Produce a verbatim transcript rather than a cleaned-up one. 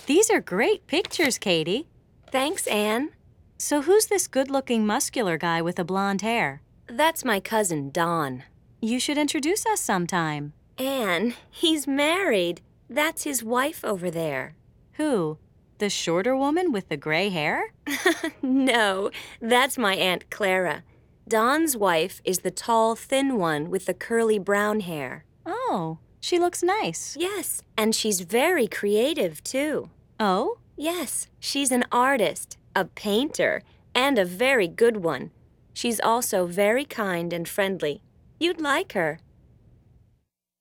These are great pictures, Katie. Thanks, Anne. So who's this good-looking muscular guy with the blonde hair? That's my cousin, Don. You should introduce us sometime. Anne, he's married. That's his wife over there. Who? The shorter woman with the gray hair? No, that's my Aunt Clara. Don's wife is the tall, thin one with the curly brown hair. Oh, she looks nice. Yes, and she's very creative, too. Oh? Yes, she's an artist, a painter, and a very good one. She's also very kind and friendly. You'd like her.